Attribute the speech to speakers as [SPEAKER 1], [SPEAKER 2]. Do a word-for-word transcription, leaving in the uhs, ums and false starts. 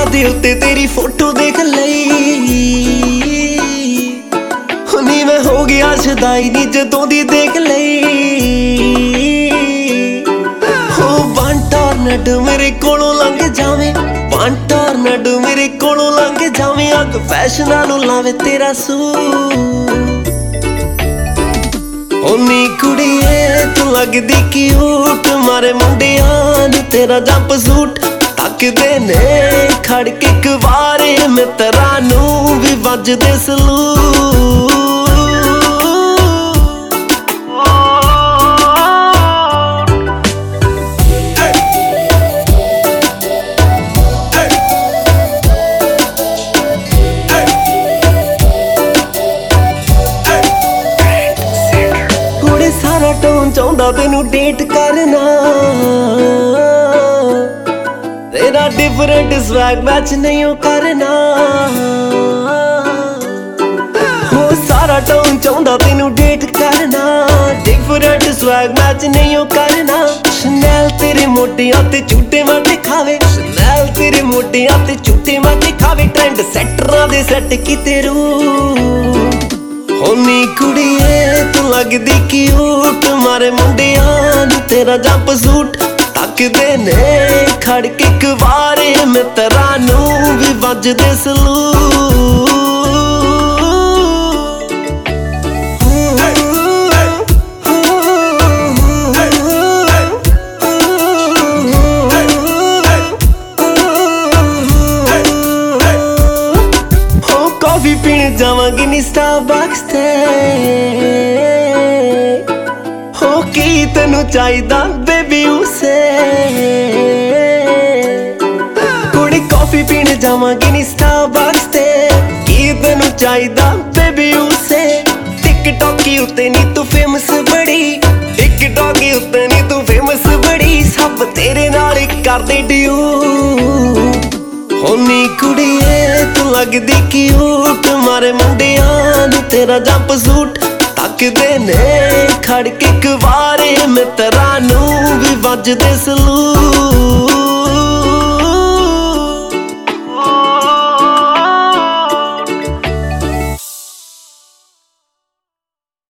[SPEAKER 1] ਦੇ ਉੱਤੇ ਤੇਰੀ ਫੋਟੋ ਦੇਖ ਲਈ ਹੁਣੀ ਮੈਂ ਹੋ ਗਿਆ ਸ਼ਦਾਈ ਨੀ ਜਦੋਂ ਦੀ ਦੇਖ ਲਈ ਹੋ ਬੰਟਰਨਟ ਮੇਰੇ ਕੋਲੋਂ ਲੰਘ ਜਾਵੇਂ ਬੰਟਰਨਟ ਮੇਰੇ ਕੋਲੋਂ ਲੰਘ ਜਾਵੇਂ ਅੱਗ ਫੈਸ਼ਨਾਂ ਨੂੰ ਲਾਵੇ ਤੇਰਾ ਸੂ ਉਨੀ ਕੁੜੀਏ ਤੂੰ ਲੱਗਦੀ ਕਿਊਟ ਮਾਰੇ ਮੁੰਡਿਆਂ ਨੂੰ ਤੇਰਾ ਜੰਪ ਸੂਟ ਤੱਕਦੇ ਨੇ ਖੜ ਕੇ ਇੱਕ ਵਾਰੇ ਮਿੱਤਰਾਂ ਨੂੰ ਵੀ ਵੱਜਦੇ ਸਲੂਟ ਸਾਰਾ ਟੋਨ ਚਾਹੁੰਦਾ ਤੈਨੂੰ ਡੇਟ ਕਰਨਾ ਤੇਰਾ ਡਿਫਰੈਂਟ ਸਵੈਗ ਮੈਚ ਨਹੀਂ ਉਹ ਕਰਨਾ ਹੋ ਸਾਰਾ ਟੋਨ ਚਾਹੁੰਦਾ ਤੈਨੂੰ ਡੇਟ ਕਰਨਾ ਡਿਫਰੈਂਟ ਸਵੈਗ ਮੈਚ ਨਹੀਂ ਉਹ ਕਰਨਾ ਸ਼ਨੈਲ ਤੇਰੇ ਮੋਢਿਆਂ ਤੇ ਝੂਟੇ ਮਾਰ ਦਿਖਾਵੇ ਸ਼ਨੈਲ ਤੇਰੇ ਮੋਢਿਆਂ ਤੇ ਝੂਟੇ ਮਾਰ ਦਿਖਾਵੇ ਟ੍ਰੈਂਡ ਸੈਟਰਾਂ ਦੇ ਸੈੱਟ ਕੀਤੇ ਰੂ ਹੋਨੀ ਕੁੜੀਏ ਤੂੰ ਲੱਗਦੀ ਕਿਊਟ ਮਾਰੇ ਮੁੰਡਿਆਂ ਨੂੰ ਤੇਰਾ ਜੰਪ ਸੂਟ ਤੱਕਦੇ ਨੇ ਖੜ ਕੇ ਇੱਕ ਵਾਰੇ ਮਿੱਤਰਾਂ ਨੂੰ ਵੀ ਵੱਜਦੇ ਸਲੂਟ ਕਾਫੀ ਪੀਣ ਜਾਵਾਂਗੀ ਨੀ ਸਟਾਰਬਕਸ ਤੇ ਹੋ ਕੀ ਤੈਨੂੰ ਚਾਹੀਦਾ ਬੇਬੀ ਉਸੇ ਕੁੜੀ ਕਾਫੀ ਪੀਣ ਜਾਵਾਂਗੀ ਨੀ ਸਟਾਰਬਕਸ ਤੇ ਕੀ ਤੈਨੂੰ ਚਾਹੀਦਾ ਬੇਬੀ ਉਸੇ ਟਿਕਟੌਕੀ ਉੱਤੇ ਨੀ ਤੂੰ ਫੇਮਸ ਬੜੀ ਟਿਕਟੌਕੀ ਉੱਤੇ ਨੀ ਤੂੰ ਫੇਮਸ ਬੜੀ ਸਭ ਤੇਰੇ ਨਾਲ ਹੀ ਕਰਦੇ ਡਿਊ ਹੋਨੀ ਕੁੜੀਏ ਤੂੰ ਲੱਗਦੀ ਕਿਊਟ ਮਾਰੇ ਮੁੰਡਿਆਂ ਨੂੰ ਤੇਰਾ ਜੰਪ ਸੂਟ ਤੱਕਦੇ ਨੇ ਖੜ ਕੇ ਇੱਕ ਵਾਰੇ ਮਿੱਤਰਾਂ ਨੂੰ ਵੀ ਵੱਜਦੇ ਸਲੂਟ